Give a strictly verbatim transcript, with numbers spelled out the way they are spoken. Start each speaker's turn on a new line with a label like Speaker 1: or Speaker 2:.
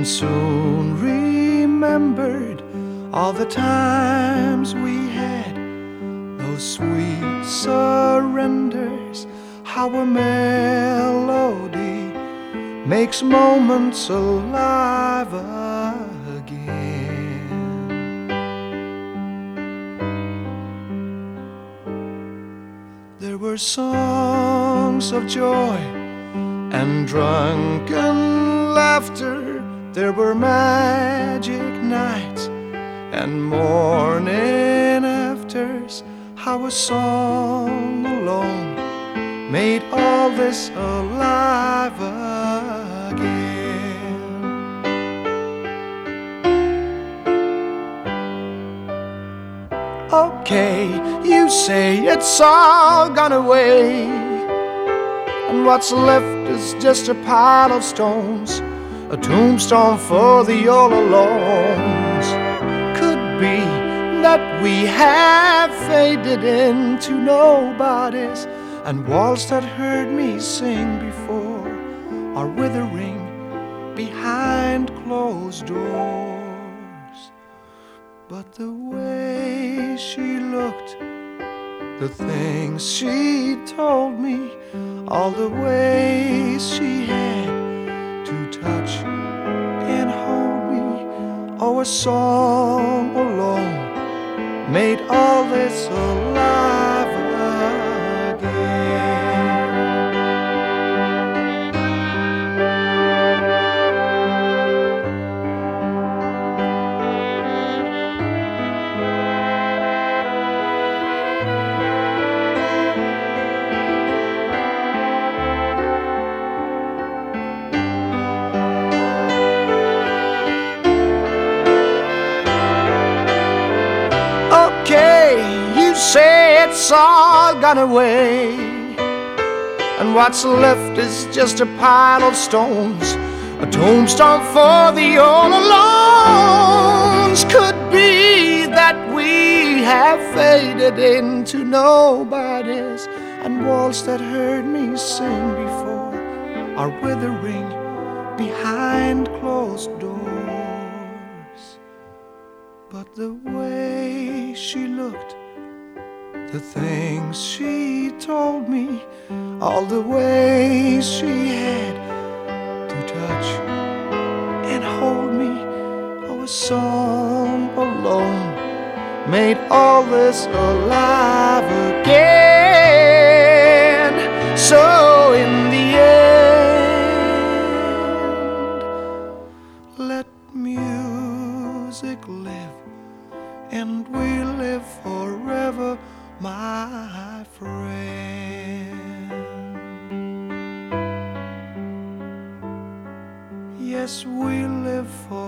Speaker 1: and soon remembered all the times we had, those sweet surrenders, how a melody makes moments alive again. There were songs of joy and drunken laughter. There were magic nights and morning afters, how a song alone made all this alive again. Okay, you say it's all gone away, and what's left is just a pile of stones, a tombstone for the all alones. Could be that we have faded into nobodies, and walls that heard me sing before are withering behind closed doors. But the way she looked, the things she told me, all the ways she had to touch and hold me, oh, a song alone made all this alive again. Okay, you say it's all gone away, and what's left is just a pile of stones, a tombstone for the all alones. Could be that we have faded into nobodies, and walls that heard me sing before are withering behind closed doors. But the way she looked, the things she told me, all the ways she had to touch and hold me, oh, a song alone made all this alive again. So in the end, let music live, and we live forever, my friend. Yes, we live forever.